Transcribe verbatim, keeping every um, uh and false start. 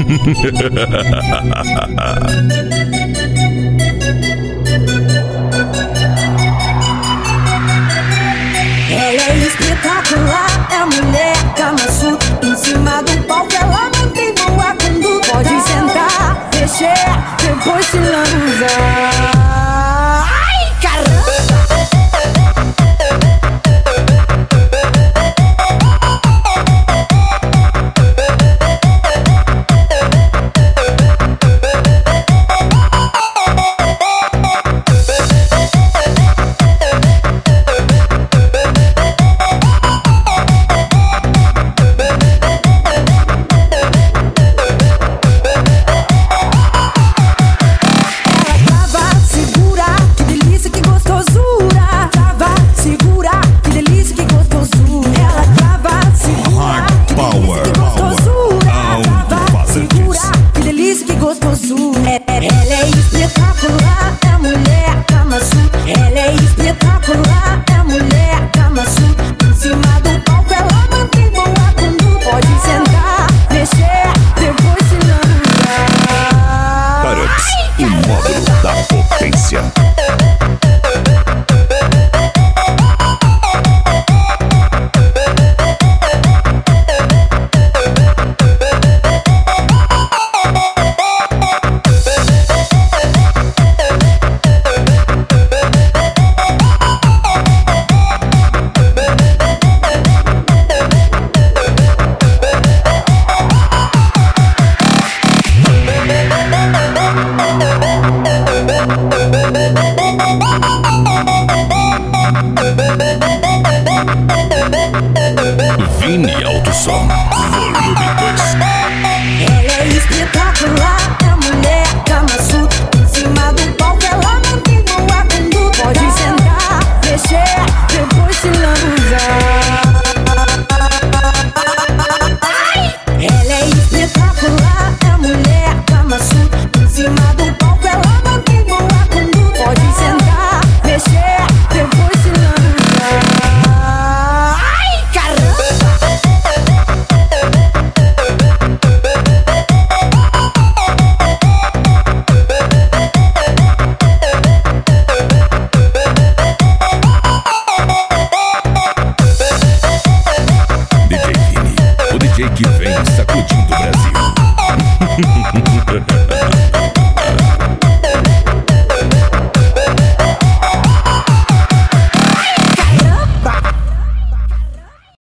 Ela é espetacular, é a mulher Kama Sutra. Em cima do palco ela mantém boa conduta. Pode sentar, mexer, depois se lançar. Ai, caramba! Ela é espetacular, é a mulher Kama Sutra. Ela é espetacular, é a mulher Kama Sutra. Em cima do palco ela mantém boa conduta. Pode sentar, mexer, depois se lançar. Carams, o módulo da potência. Vini Alto Som, volume dois. Ela é espetacular, é a mulher Kama Sutra. Em cima do palco ela mantém boa conduta. Pode sentar, mexer, depois se lançar. Ela é espetacular, é a mulher Kama Sutra. Em cima do palco ela mantém boa conduta. Pode sentar, mexer, depois se lançar. Ai, caramba! D J Vini, o D J que vem sacudindo o Brasil.